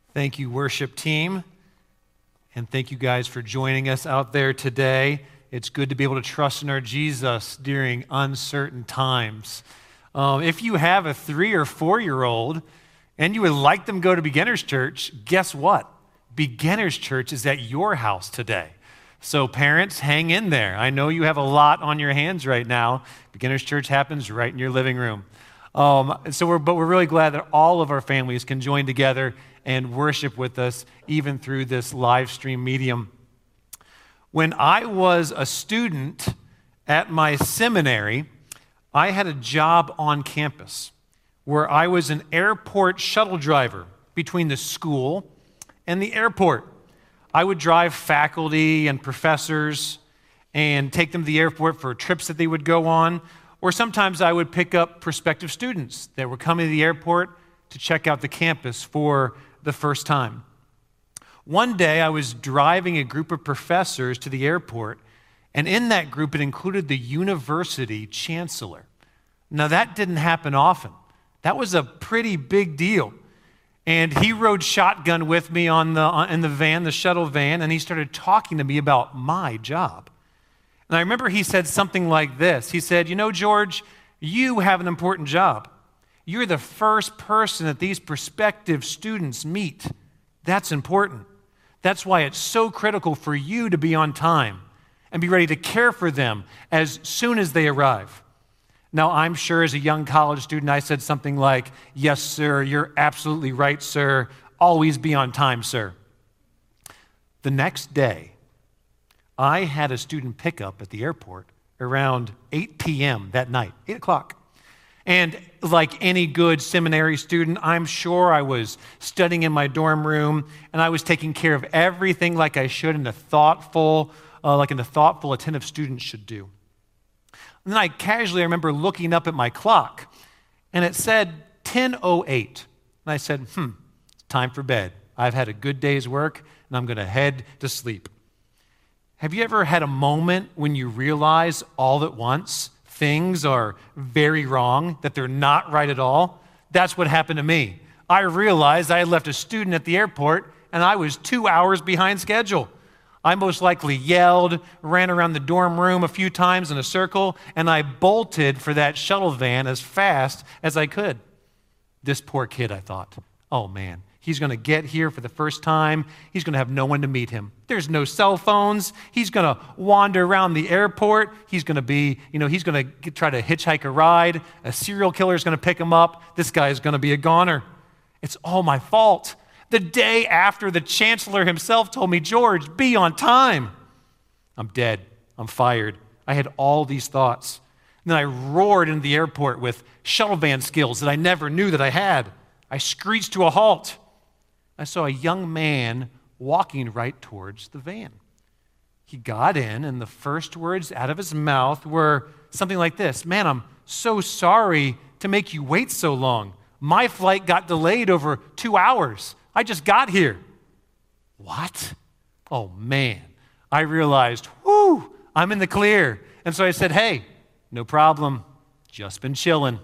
Thank you, worship team, and thank you guys for joining us out there today. It's good to be able to trust in our Jesus during uncertain times. If you have a 3 or 4-year-old and you would like them to go to Beginners Church, guess what? Beginners Church is at your house today. So parents, hang in there. I know you have a lot on your hands right now. Beginners Church happens right in your living room. But we're really glad that all of our families can join together and worship with us, even through this live stream medium. When I was a student at my seminary, I had a job on campus where I was an airport shuttle driver between the school and the airport. I would drive faculty and professors and take them to the airport for trips that they would go on, or sometimes I would pick up prospective students that were coming to the airport to check out the campus for the first time. One day, I was driving a group of professors to the airport, and in that group, it included the university chancellor. Now, that didn't happen often. That was a pretty big deal. And he rode shotgun with me in the van, the shuttle van, and he started talking to me about my job. And I remember he said something like this. He said, "You know, George, you have an important job. You're the first person that these prospective students meet. That's important. That's why it's so critical for you to be on time and be ready to care for them as soon as they arrive." Now, I'm sure as a young college student, I said something like, "Yes, sir, you're absolutely right, sir. Always be on time, sir." The next day, I had a student pickup at the airport around 8 p.m. that night, 8 o'clock. And like any good seminary student, I'm sure I was studying in my dorm room, and I was taking care of everything like I should in a thoughtful, attentive student should do. And then I remember looking up at my clock, and it said 10:08. And I said, it's time for bed. I've had a good day's work, and I'm going to head to sleep. Have you ever had a moment when you realize all at once things are very wrong, that they're not right at all? That's what happened to me. I realized I had left a student at the airport, and I was 2 hours behind schedule. I most likely yelled, ran around the dorm room a few times in a circle, and I bolted for that shuttle van as fast as I could. This poor kid, I thought, oh man, he's going to get here for the first time. He's going to have no one to meet him. There's no cell phones. He's going to wander around the airport. He's going to try to hitchhike a ride. A serial killer is going to pick him up. This guy is going to be a goner. It's all my fault. The day after, the chancellor himself told me, "George, be on time." I'm dead. I'm fired. I had all these thoughts. And then I roared into the airport with shuttle van skills that I never knew that I had. I screeched to a halt. I saw a young man walking right towards the van. He got in, and the first words out of his mouth were something like this: "Man, I'm so sorry to make you wait so long. My flight got delayed over 2 hours. I just got here." What? Oh, man. I realized, I'm in the clear. And so I said, "Hey, no problem. Just been chilling."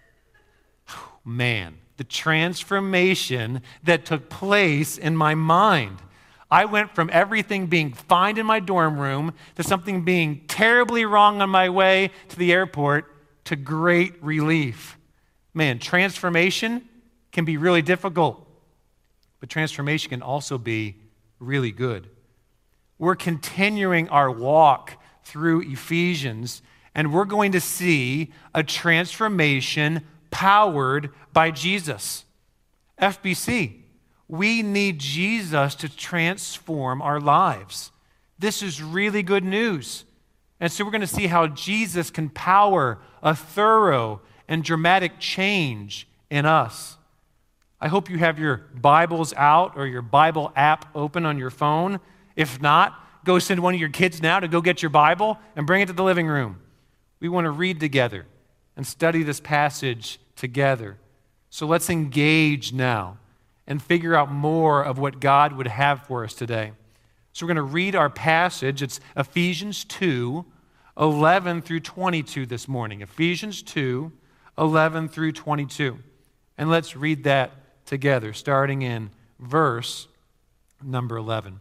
Man, the transformation that took place in my mind. I went from everything being fine in my dorm room to something being terribly wrong on my way to the airport to great relief. Man, transformation can be really difficult, but transformation can also be really good. We're continuing our walk through Ephesians, and we're going to see a transformation powered by Jesus. FBC, we need Jesus to transform our lives. This is really good news. And so we're going to see how Jesus can power a thorough and dramatic change in us. I hope you have your Bibles out or your Bible app open on your phone. If not, go send one of your kids now to go get your Bible and bring it to the living room. We want to read together and study this passage together. So let's engage now and figure out more of what God would have for us today. So we're going to read our passage. It's Ephesians 2, 11 through 22 this morning. Ephesians 2, 11 through 22. And let's read that together, starting in verse number 11.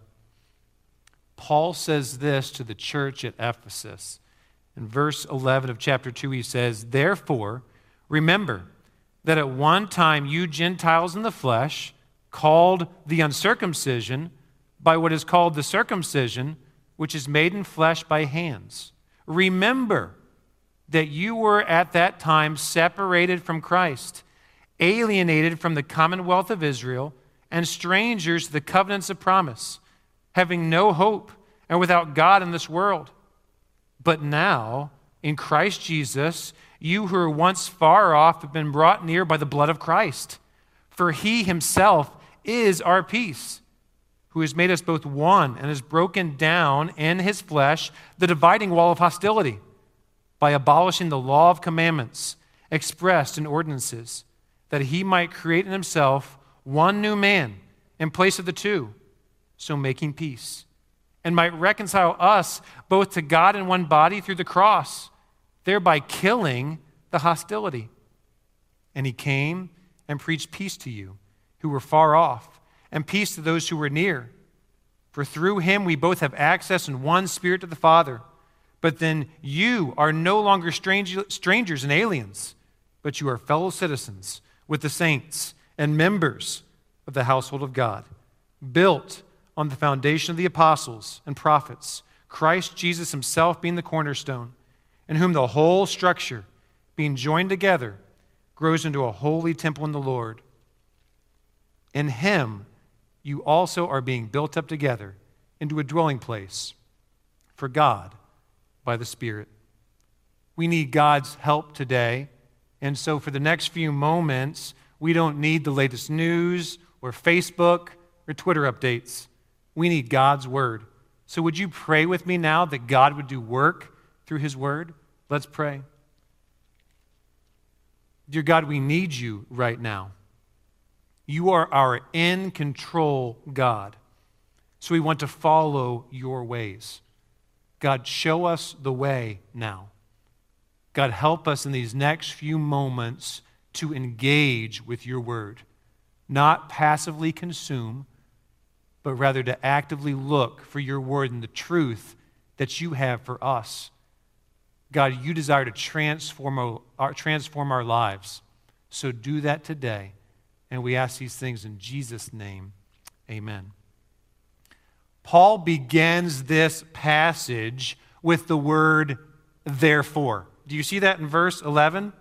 Paul says this to the church at Ephesus. In verse 11 of chapter 2, he says, "Therefore, remember that at one time you Gentiles in the flesh, called the uncircumcision by what is called the circumcision, which is made in flesh by hands. Remember that you were at that time separated from Christ, alienated from the commonwealth of Israel, and strangers to the covenants of promise, having no hope and without God in this world. But now, in Christ Jesus, you who were once far off have been brought near by the blood of Christ. For he himself is our peace, who has made us both one and has broken down in his flesh the dividing wall of hostility by abolishing the law of commandments expressed in ordinances, that he might create in himself one new man in place of the two, so making peace, and might reconcile us both to God in one body through the cross, thereby killing the hostility. And he came and preached peace to you who were far off, and peace to those who were near. For through him we both have access in one Spirit to the Father. But then you are no longer strangers and aliens, but you are fellow citizens with the saints and members of the household of God, built on the foundation of the apostles and prophets, Christ Jesus himself being the cornerstone, in whom the whole structure, being joined together, grows into a holy temple in the Lord. In him you also are being built up together into a dwelling place for God by the Spirit." We need God's help today, and so for the next few moments, we don't need the latest news or Facebook or Twitter updates. We need God's word. So would you pray with me now that God would do work through his word? Let's pray. Dear God, we need you right now. You are our in-control God, so we want to follow your ways. God, show us the way now. God, help us in these next few moments to engage with your word, not passively consume, but rather to actively look for your word and the truth that you have for us. God, you desire to transform our lives. So do that today. And we ask these things in Jesus' name. Amen. Paul begins this passage with the word therefore. Do you see that in verse 11?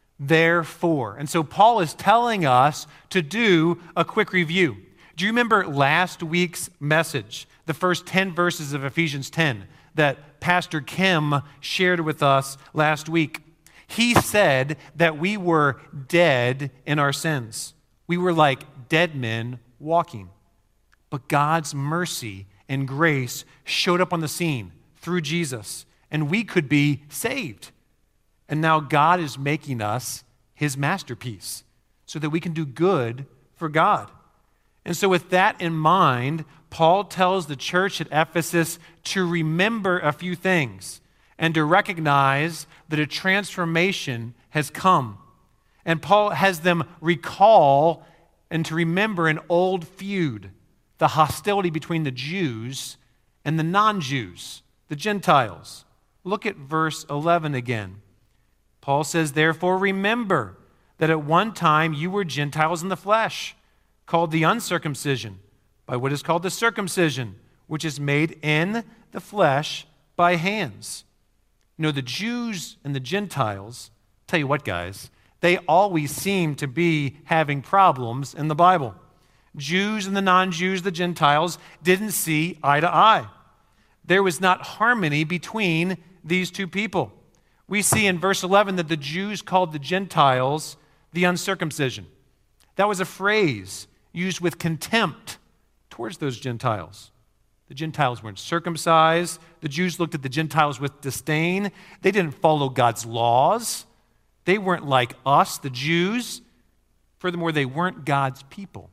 Therefore. And so Paul is telling us to do a quick review. Do you remember last week's message, the first 10 verses of Ephesians 10 that Pastor Kim shared with us last week? He said that we were dead in our sins. We were like dead men walking. But God's mercy and grace showed up on the scene through Jesus, and we could be saved. And now God is making us his masterpiece so that we can do good for God. And so with that in mind, Paul tells the church at Ephesus to remember a few things and to recognize that a transformation has come. And Paul has them recall and to remember an old feud, the hostility between the Jews and the non-Jews, the Gentiles. Look at verse 11 again. Paul says, "Therefore remember that at one time you were Gentiles in the flesh, called the uncircumcision by what is called the circumcision, which is made in the flesh by hands." You know, the Jews and the Gentiles, tell you what, guys, they always seem to be having problems in the Bible. Jews and the non-Jews, the Gentiles, didn't see eye to eye. There was not harmony between these two people. We see in verse 11 that the Jews called the Gentiles the uncircumcision. That was a phrase used with contempt towards those Gentiles. The Gentiles weren't circumcised. The Jews looked at the Gentiles with disdain. They didn't follow God's laws. They weren't like us, the Jews. Furthermore, they weren't God's people.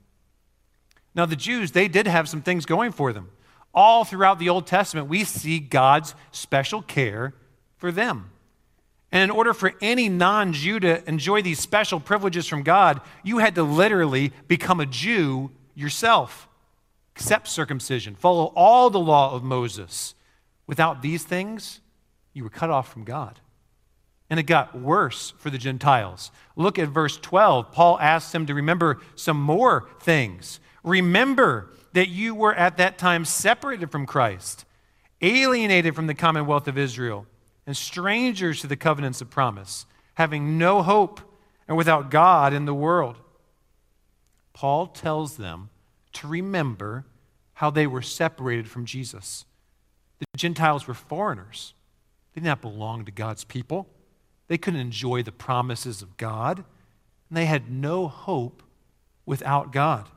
Now, the Jews, they did have some things going for them. All throughout the Old Testament, we see God's special care for them. And in order for any non-Jew to enjoy these special privileges from God, you had to literally become a Jew yourself. Accept circumcision. Follow all the law of Moses. Without these things, you were cut off from God. And it got worse for the Gentiles. Look at verse 12. Paul asks them to remember some more things. Remember that you were at that time separated from Christ, alienated from the commonwealth of Israel, and strangers to the covenants of promise, having no hope and without God in the world. Paul tells them to remember how they were separated from Jesus. The Gentiles were foreigners. They did not belong to God's people. They couldn't enjoy the promises of God, and they had no hope without God.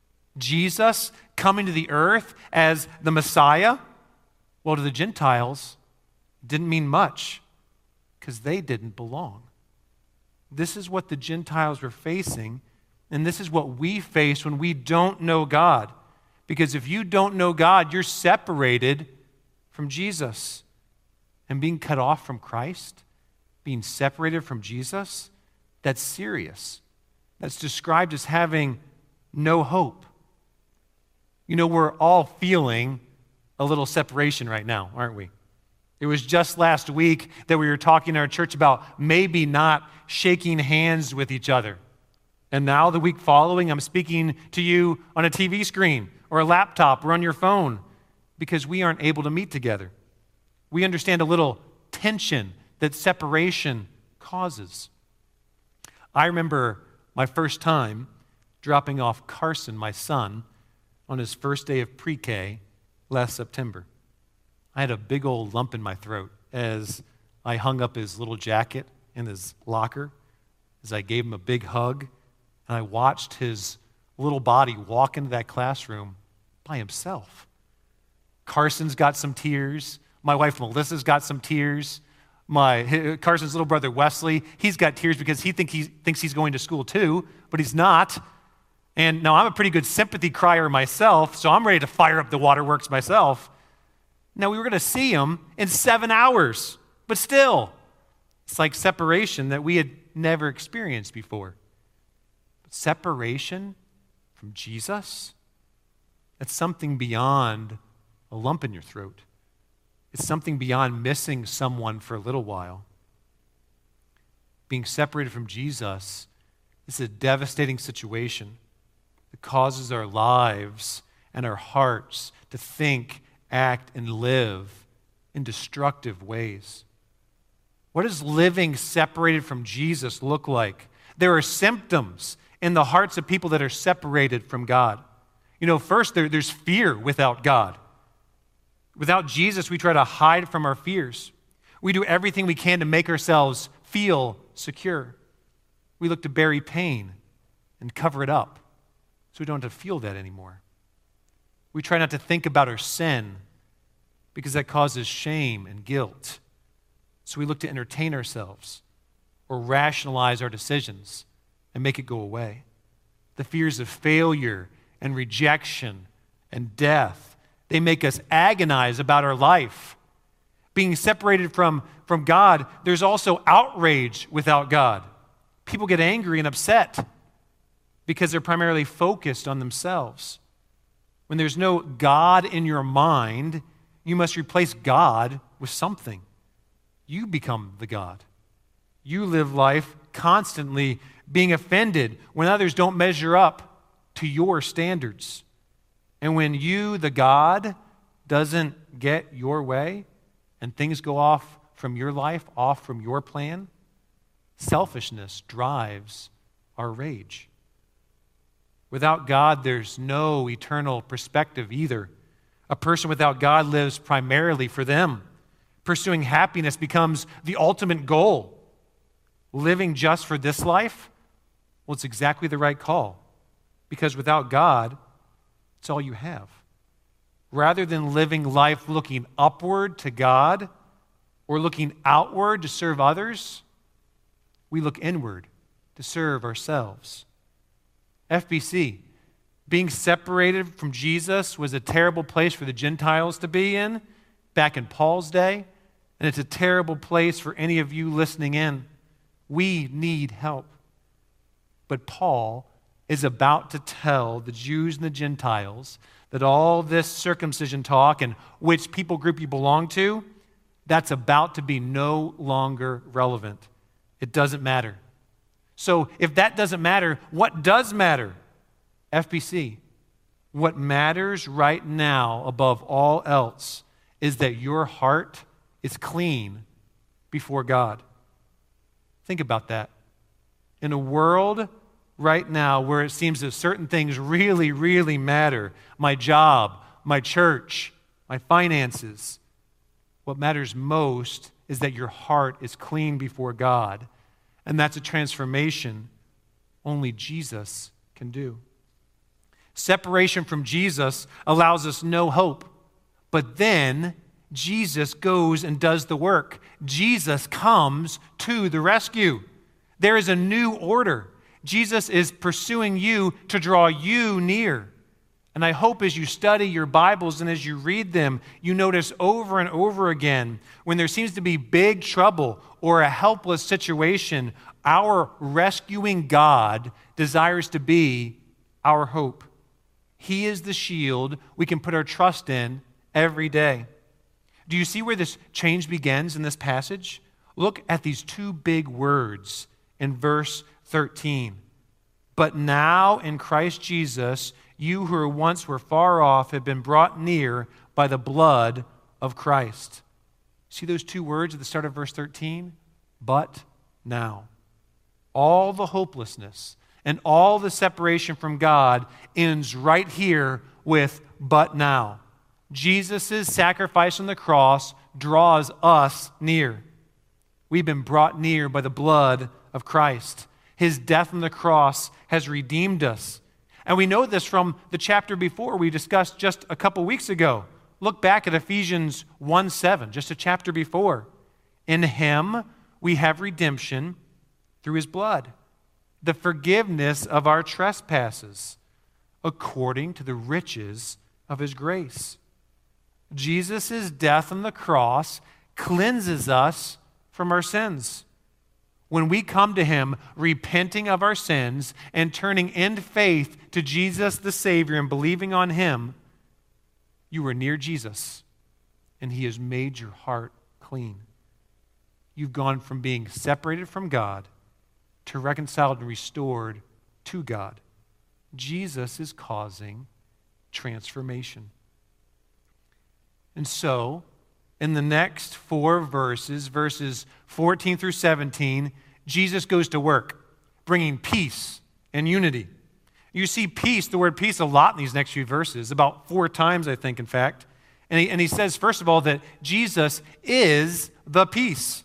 Jesus coming to the earth as the Messiah, well, to the Gentiles, didn't mean much because they didn't belong. This is what the Gentiles were facing, and this is what we face when we don't know God. Because if you don't know God, you're separated from Jesus. And being cut off from Christ, being separated from Jesus, that's serious. That's described as having no hope. You know, we're all feeling a little separation right now, aren't we? It was just last week that we were talking in our church about maybe not shaking hands with each other. And now the week following, I'm speaking to you on a TV screen or a laptop or on your phone because we aren't able to meet together. We understand a little tension that separation causes. I remember my first time dropping off Carson, my son, on his first day of pre-K last September. I had a big old lump in my throat as I hung up his little jacket in his locker, as I gave him a big hug, and I watched his little body walk into that classroom by himself. Carson's got some tears. My wife Melissa's got some tears. Carson's little brother Wesley, he's got tears because he thinks he's going to school too, but he's not. And now I'm a pretty good sympathy crier myself, so I'm ready to fire up the waterworks myself. Now, we were going to see him in 7 hours, but still, it's like separation that we had never experienced before. But separation from Jesus, that's something beyond a lump in your throat. It's something beyond missing someone for a little while. Being separated from Jesus is a devastating situation that causes our lives and our hearts to think, act, and live in destructive ways. What does living separated from Jesus look like? There are symptoms in the hearts of people that are separated from God. You know, first, there's fear without God. Without Jesus, we try to hide from our fears. We do everything we can to make ourselves feel secure. We look to bury pain and cover it up so we don't have to feel that anymore. We try not to think about our sin because that causes shame and guilt. So we look to entertain ourselves or rationalize our decisions and make it go away. The fears of failure and rejection and death, they make us agonize about our life. Being separated from God, there's also outrage without God. People get angry and upset because they're primarily focused on themselves. When there's no God in your mind, you must replace God with something. You become the God. You live life constantly being offended when others don't measure up to your standards. And when you, the God, doesn't get your way and things go off from your life, off from your plan, selfishness drives our rage. Without God, there's no eternal perspective either. A person without God lives primarily for them. Pursuing happiness becomes the ultimate goal. Living just for this life, well, it's exactly the right call. Because without God, it's all you have. Rather than living life looking upward to God or looking outward to serve others, we look inward to serve ourselves. FBC, being separated from Jesus was a terrible place for the Gentiles to be in back in Paul's day, and it's a terrible place for any of you listening in. We need help. But Paul is about to tell the Jews and the Gentiles that all this circumcision talk and which people group you belong to, that's about to be no longer relevant. It doesn't matter. So if that doesn't matter, what does matter? FBC, what matters right now above all else is that your heart is clean before God. Think about that. In a world right now where it seems that certain things really, really matter, my job, my church, my finances, what matters most is that your heart is clean before God. And that's a transformation only Jesus can do. Separation from Jesus allows us no hope. But then Jesus goes and does the work. Jesus comes to the rescue. There is a new order. Jesus is pursuing you to draw you near. And I hope as you study your Bibles and as you read them, you notice over and over again, when there seems to be big trouble or a helpless situation, our rescuing God desires to be our hope. He is the shield we can put our trust in every day. Do you see where this change begins in this passage? Look at these two big words in verse 13. But now in Christ Jesus, you who once were far off have been brought near by the blood of Christ. See those two words at the start of verse 13? But now. All the hopelessness and all the separation from God ends right here with but now. Jesus' sacrifice on the cross draws us near. We've been brought near by the blood of Christ. His death on the cross has redeemed us. And we know this from the chapter before we discussed just a couple weeks ago. Look back at Ephesians 1:7, just a chapter before. In him we have redemption through his blood, the forgiveness of our trespasses, according to the riches of his grace. Jesus' death on the cross cleanses us from our sins. When we come to him, repenting of our sins and turning in faith to Jesus the Savior and believing on him, you are near Jesus, and he has made your heart clean. You've gone from being separated from God to reconciled and restored to God. Jesus is causing transformation. And so, in the next 4 verses, verses 14 through 17, Jesus goes to work, bringing peace and unity. You see peace, the word peace, a lot in these next few verses, about 4 times, I think, in fact. And he says, first of all, that Jesus is the peace.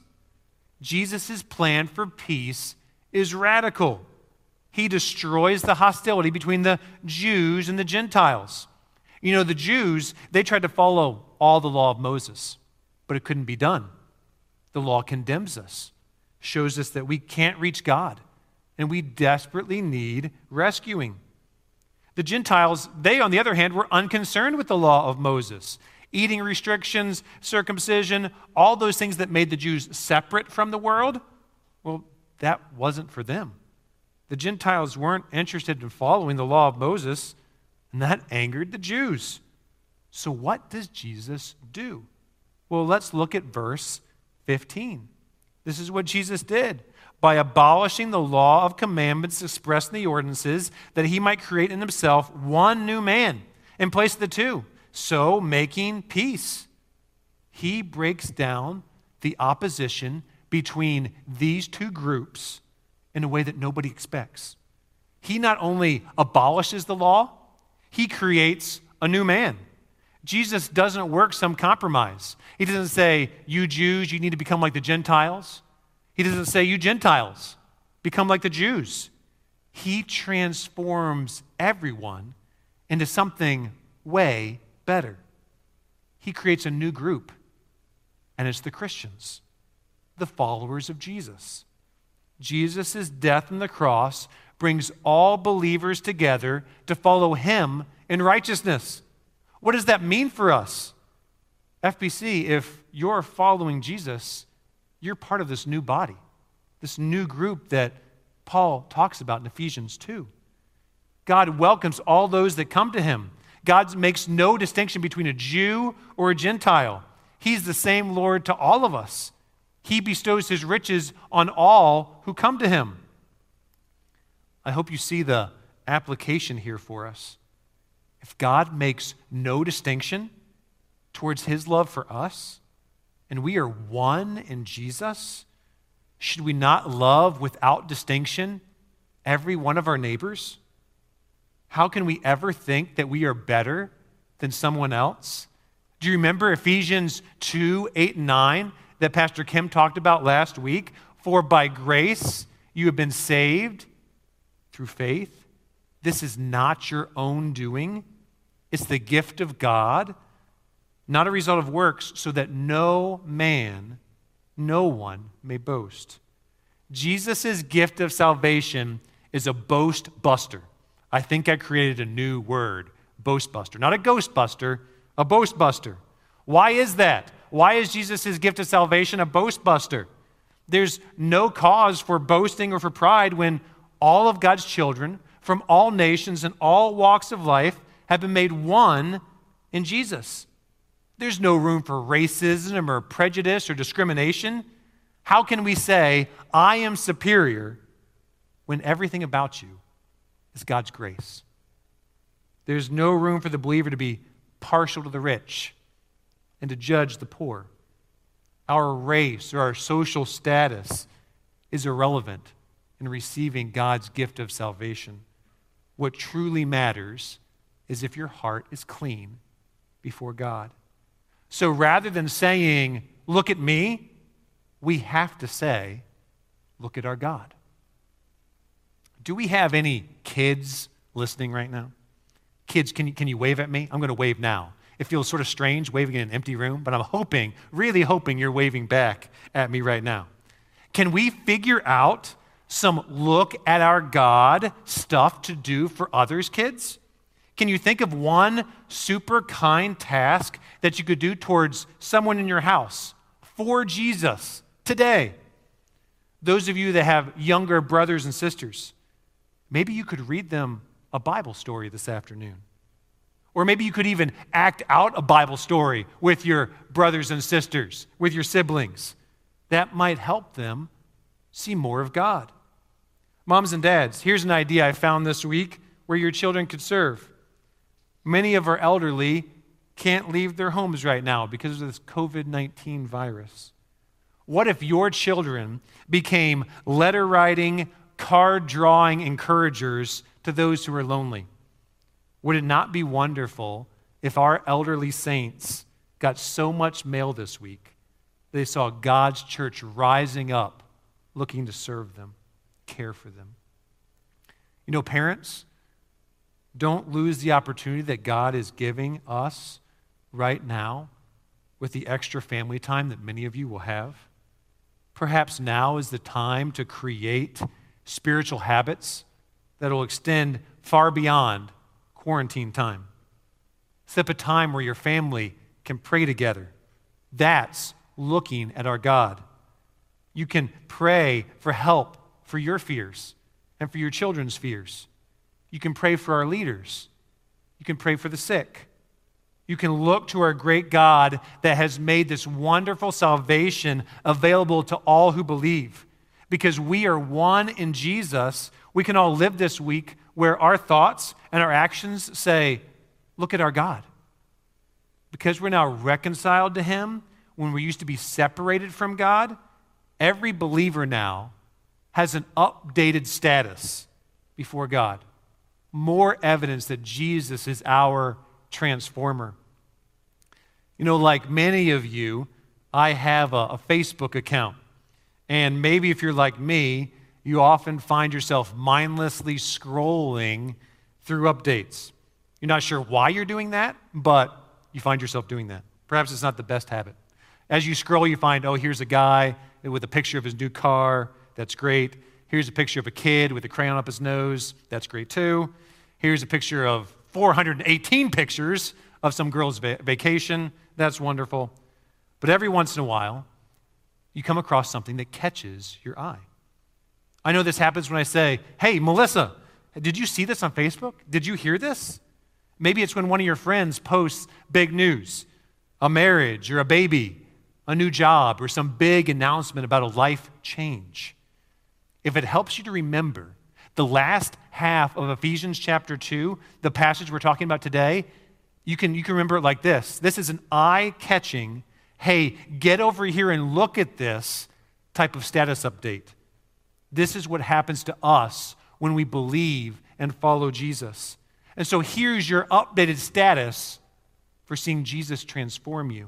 Jesus' plan for peace is radical. He destroys the hostility between the Jews and the Gentiles. You know, the Jews, they tried to follow all the law of Moses, but it couldn't be done. The law condemns us, shows us that we can't reach God, and we desperately need rescuing. The Gentiles, they, on the other hand, were unconcerned with the law of Moses. Eating restrictions, circumcision, all those things that made the Jews separate from the world, well, that wasn't for them. The Gentiles weren't interested in following the law of Moses, and that angered the Jews. So what does Jesus do? Well, let's look at verse 15. This is what Jesus did. By abolishing the law of commandments expressed in the ordinances, that he might create in himself one new man in place of the two, so making peace. He breaks down the opposition between these two groups in a way that nobody expects. He not only abolishes the law, he creates a new man. Jesus doesn't work some compromise. He doesn't say, you Jews, you need to become like the Gentiles. He doesn't say, you Gentiles, become like the Jews. He transforms everyone into something way better. He creates a new group, and it's the Christians, the followers of Jesus. Jesus' death on the cross brings all believers together to follow him in righteousness. What does that mean for us? FBC, if you're following Jesus, you're part of this new body, this new group that Paul talks about in Ephesians 2. God welcomes all those that come to him. God makes no distinction between a Jew or a Gentile. He's the same Lord to all of us. He bestows his riches on all who come to him. I hope you see the application here for us. If God makes no distinction towards his love for us, and we are one in Jesus, should we not love without distinction every one of our neighbors? How can we ever think that we are better than someone else? Do you remember Ephesians 2, 8, and 9 that Pastor Kim talked about last week? For by grace you have been saved through faith. This is not your own doing. It's the gift of God, not a result of works, so that no one may boast. Jesus' gift of salvation is a boast buster. I think I created a new word, boast buster. Not a ghost buster, a boast buster. Why is that? Why is Jesus' gift of salvation a boast buster? There's no cause for boasting or for pride when all of God's children from all nations and all walks of life have been made one in Jesus. There's no room for racism or prejudice or discrimination. How can we say, I am superior, when everything about you is God's grace? There's no room for the believer to be partial to the rich and to judge the poor. Our race or our social status is irrelevant in receiving God's gift of salvation. What truly matters is if your heart is clean before God. So rather than saying, look at me, we have to say, look at our God. Do we have any kids listening right now? Kids, can you wave at me? I'm going to wave now. It feels sort of strange waving in an empty room, but I'm really hoping you're waving back at me right now. Can we figure out some look at our God stuff to do for others, kids? Can you think of one super kind task that you could do towards someone in your house for Jesus today? Those of you that have younger brothers and sisters, maybe you could read them a Bible story this afternoon. Or maybe you could even act out a Bible story with your brothers and sisters, with your siblings. That might help them see more of God. Moms and dads, here's an idea I found this week where your children could serve. Many of our elderly can't leave their homes right now because of this COVID-19 virus. What if your children became letter-writing, card-drawing encouragers to those who are lonely? Would it not be wonderful if our elderly saints got so much mail this week that they saw God's church rising up, looking to serve them, care for them? You know, parents, don't lose the opportunity that God is giving us right now with the extra family time that many of you will have. Perhaps now is the time to create spiritual habits that will extend far beyond quarantine time. Set up a time where your family can pray together. That's looking at our God. You can pray for help for your fears and for your children's fears. You can pray for our leaders. You can pray for the sick. You can look to our great God that has made this wonderful salvation available to all who believe. Because we are one in Jesus, we can all live this week where our thoughts and our actions say, look at our God. Because we're now reconciled to him when we used to be separated from God, every believer now has an updated status before God. More evidence that Jesus is our transformer. You know, like many of you, I have a Facebook account. And maybe if you're like me, you often find yourself mindlessly scrolling through updates. You're not sure why you're doing that, but you find yourself doing that. Perhaps it's not the best habit. As you scroll, you find, oh, here's a guy with a picture of his new car. That's great. Here's a picture of a kid with a crayon up his nose. That's great too. Here's a picture of 418 pictures of some girl's vacation. That's wonderful. But every once in a while, you come across something that catches your eye. I know this happens when I say, hey, Melissa, Did you see this on Facebook? Did you hear this? Maybe it's when one of your friends posts big news, a marriage or a baby, a new job, or some big announcement about a life change. If it helps you to remember the last half of Ephesians chapter 2, the passage we're talking about today, you can remember it like this. This is an eye-catching, hey, get over here and look at this type of status update. This is what happens to us when we believe and follow Jesus. And so here's your updated status for seeing Jesus transform you.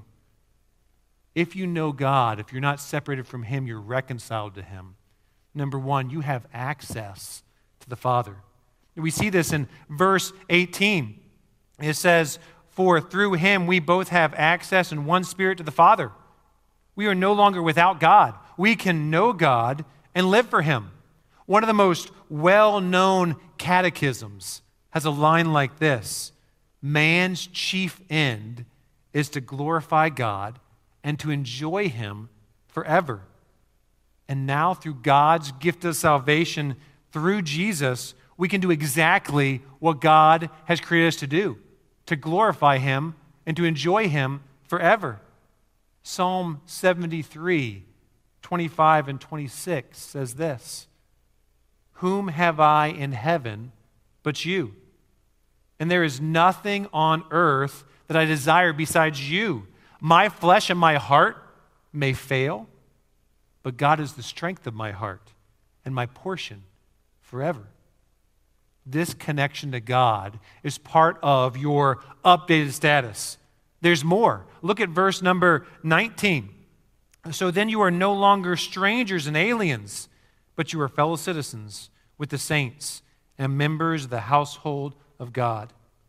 If you know God, if you're not separated from him, you're reconciled to him. Number one, you have access to the Father. We see this in verse 18. It says, "For through him we both have access in one spirit to the Father." We are no longer without God. We can know God and live for him. One of the most well-known catechisms has a line like this: man's chief end is to glorify God and to enjoy him forever. And now through God's gift of salvation through Jesus, we can do exactly what God has created us to do, to glorify him and to enjoy him forever. Psalm 73, 25 and 26 says this: "Whom have I in heaven but you? And there is nothing on earth that I desire besides you. My flesh and my heart may fail, but God is the strength of my heart and my portion forever." This connection to God is part of your updated status. There's more. Look at verse number 19. "So then you are no longer strangers and aliens, but you are fellow citizens with the saints and members of the household of God."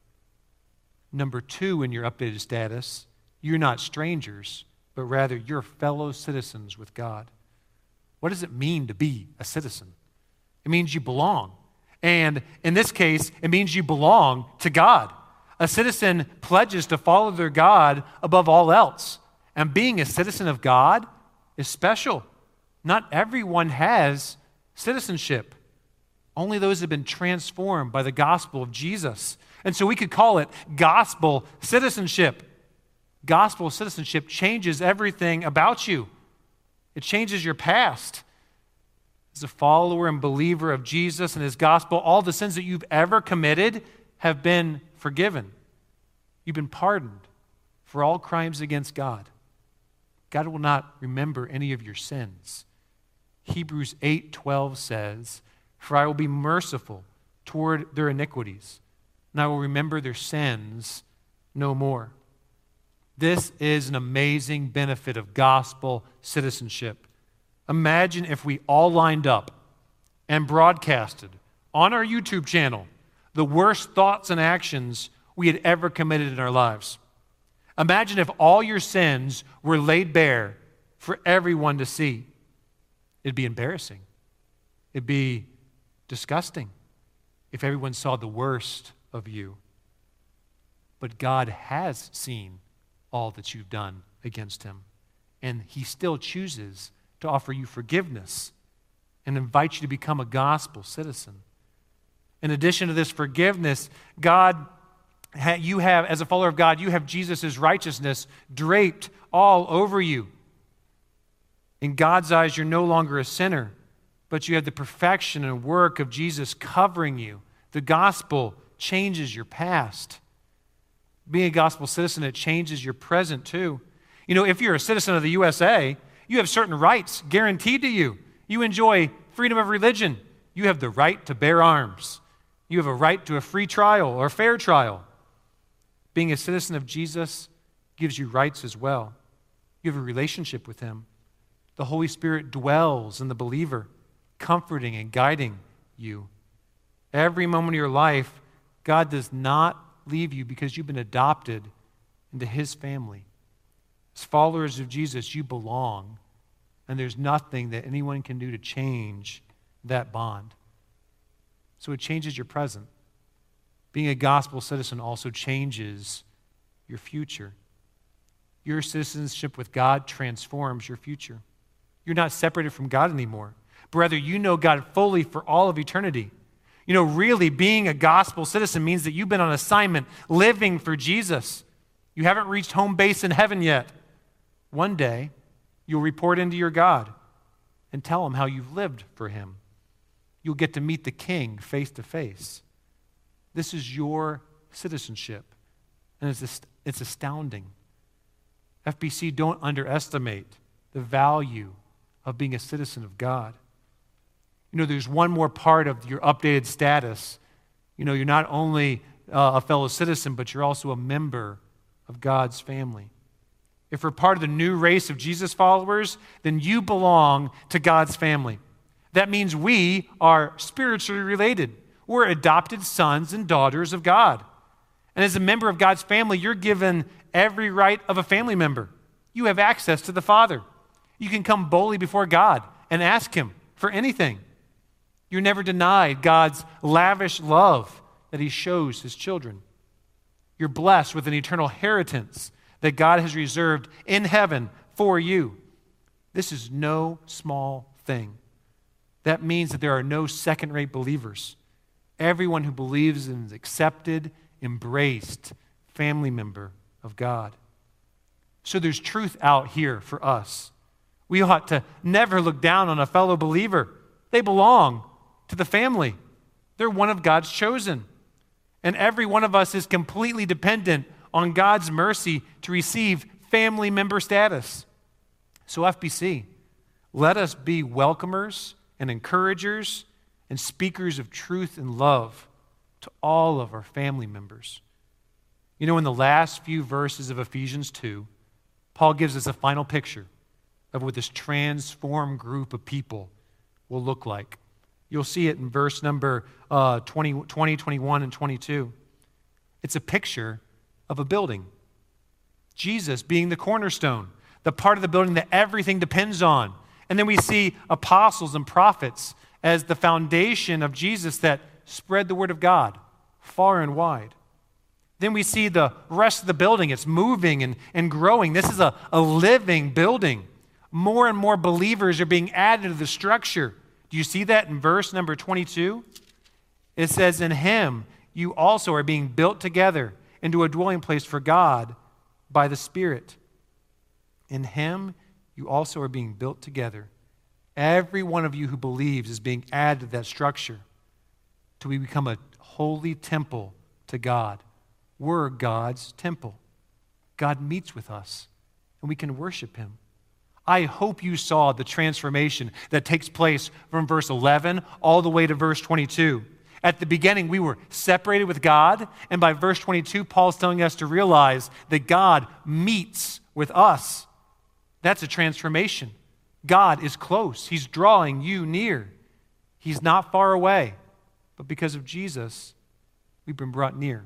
Number two in your updated status, you're not strangers, but rather you're fellow citizens with God. What does it mean to be a citizen? It means you belong. And in this case, it means you belong to God. A citizen pledges to follow their God above all else. And being a citizen of God is special. Not everyone has citizenship. Only those have been transformed by the gospel of Jesus. And so we could call it gospel citizenship. Gospel citizenship changes everything about you. It changes your past. As a follower and believer of Jesus and his gospel, all the sins that you've ever committed have been forgiven. You've been pardoned for all crimes against God. God will not remember any of your sins. Hebrews 8:12 says, "For I will be merciful toward their iniquities, and I will remember their sins no more." This is an amazing benefit of gospel citizenship. Imagine if we all lined up and broadcasted on our YouTube channel the worst thoughts and actions we had ever committed in our lives. Imagine if all your sins were laid bare for everyone to see. It'd be embarrassing. It'd be disgusting if everyone saw the worst of you. But God has seen all that you've done against him, and he still chooses to offer you forgiveness and invite you to become a gospel citizen. In addition to this forgiveness, you have, as a follower of God, you have Jesus' righteousness draped all over you. In God's eyes, you're no longer a sinner, but you have the perfection and work of Jesus covering you. The gospel changes your past. Being a gospel citizen, it changes your present too. You know, if you're a citizen of the USA, you have certain rights guaranteed to you. You enjoy freedom of religion. You have the right to bear arms. You have a right to a free trial or fair trial. Being a citizen of Jesus gives you rights as well. You have a relationship with him. The Holy Spirit dwells in the believer, comforting and guiding you. Every moment of your life, God does not leave you because you've been adopted into his family. As followers of Jesus, you belong, and there's nothing that anyone can do to change that bond. So it changes your present. Being a gospel citizen also changes your future. Your citizenship with God transforms your future. You're not separated from God anymore, but rather you know God fully for all of eternity. You know, really, being a gospel citizen means that you've been on assignment, living for Jesus. You haven't reached home base in heaven yet. One day, you'll report into your God and tell him how you've lived for him. You'll get to meet the King face to face. This is your citizenship, and it's astounding. FBC, don't underestimate the value of being a citizen of God. You know, there's one more part of your updated status. You know, you're not only a fellow citizen, but you're also a member of God's family. If we're part of the new race of Jesus followers, then you belong to God's family. That means we are spiritually related. We're adopted sons and daughters of God. And as a member of God's family, you're given every right of a family member. You have access to the Father. You can come boldly before God and ask him for anything. You're never denied God's lavish love that he shows his children. You're blessed with an eternal inheritance that God has reserved in heaven for you. This is no small thing. That means that there are no second-rate believers. Everyone who believes in is accepted, embraced, family member of God. So there's truth out here for us. We ought to never look down on a fellow believer. They belong to the family. They're one of God's chosen. And every one of us is completely dependent on God's mercy to receive family member status. So FBC, let us be welcomers and encouragers and speakers of truth and love to all of our family members. You know, in the last few verses of Ephesians 2, Paul gives us a final picture of what this transformed group of people will look like. You'll see it in verse number 20, 21, and 22. It's a picture of a building. Jesus being the cornerstone, the part of the building that everything depends on. And then we see apostles and prophets as the foundation of Jesus that spread the word of God far and wide. Then we see the rest of the building. It's moving and growing. This is a living building. More and more believers are being added to the structure. Do you see that in verse number 22? It says, in him you also are being built together into a dwelling place for God by the Spirit. In him you also are being built together. Every one of you who believes is being added to that structure till we become a holy temple to God. We're God's temple. God meets with us, and we can worship him. I hope you saw the transformation that takes place from verse 11 all the way to verse 22. At the beginning, we were separated with God, and by verse 22, Paul's telling us to realize that God meets with us. That's a transformation. God is close. He's drawing you near. He's not far away, but because of Jesus, we've been brought near.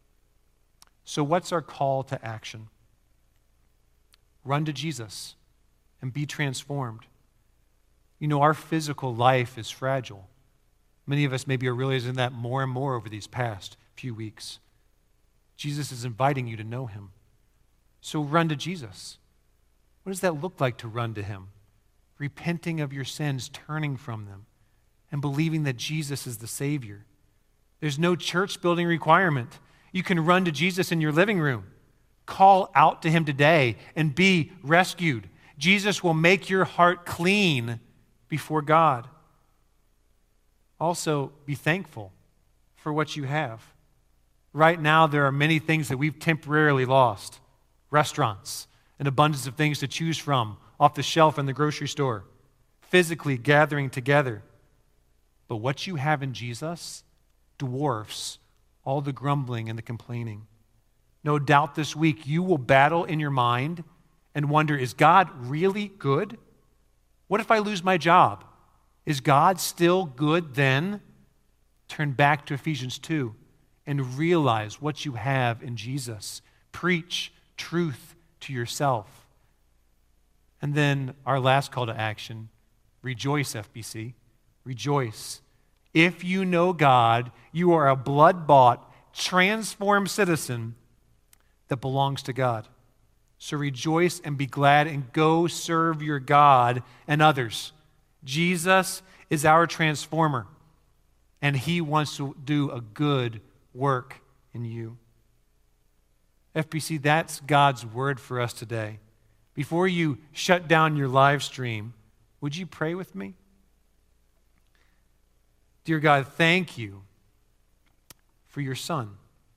So what's our call to action? Run to Jesus and be transformed. You know, our physical life is fragile. Many of us maybe are realizing that more and more over these past few weeks. Jesus is inviting you to know him. So run to Jesus. What does that look like to run to him? Repenting of your sins, turning from them, and believing that Jesus is the Savior. There's no church building requirement. You can run to Jesus in your living room. Call out to him today and be rescued. Jesus will make your heart clean before God. Also, be thankful for what you have. Right now, there are many things that we've temporarily lost. Restaurants, an abundance of things to choose from off the shelf in the grocery store, physically gathering together. But what you have in Jesus dwarfs all the grumbling and the complaining. No doubt this week you will battle in your mind and wonder, is God really good? What if I lose my job? Is God still good then? Turn back to Ephesians 2 and realize what you have in Jesus. Preach truth to yourself. And then our last call to action, rejoice, FBC. Rejoice. If you know God, you are a blood-bought, transformed citizen that belongs to God. So rejoice and be glad and go serve your God and others. Jesus is our transformer. and he wants to do a good work in you. FBC, that's God's word for us today. Before you shut down your live stream, would you pray with me? Dear God, thank you for your Son.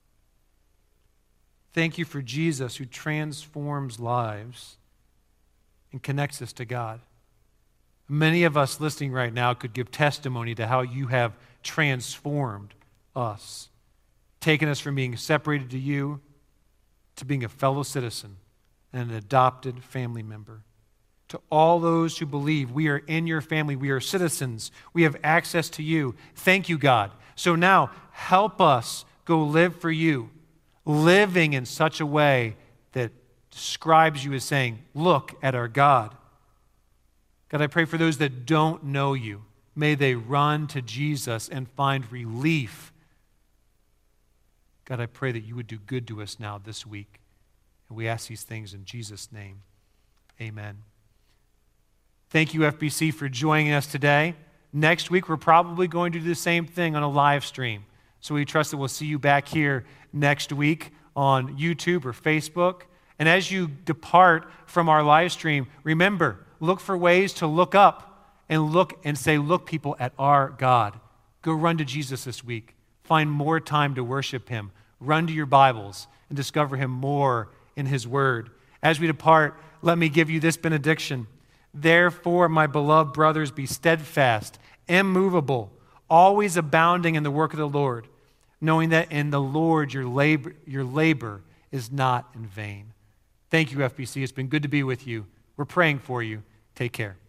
Thank you for Jesus, who transforms lives and connects us to God. Many of us listening right now could give testimony to how you have transformed us, taken us from being separated to you to being a fellow citizen and an adopted family member. To all those who believe we are in your family, we are citizens, we have access to you. Thank you, God. So now, help us go live for you, living in such a way that describes you as saying, look at our God. God, I pray for those that don't know you. May they run to Jesus and find relief. God, I pray that you would do good to us now this week. And we ask these things in Jesus' name. Amen. Thank you, FBC, for joining us today. Next week, we're probably going to do the same thing on a live stream. So we trust that we'll see you back here next week on YouTube or Facebook. And as you depart from our live stream, remember, look for ways to look up and look and say, look, people, at our God. Go run to Jesus this week. Find more time to worship him. Run to your Bibles and discover him more in his word. As we depart, let me give you this benediction. Therefore, my beloved brothers, be steadfast, immovable, always abounding in the work of the Lord, knowing that in the Lord your labor is not in vain. Thank you, FBC. It's been good to be with you. We're praying for you. Take care.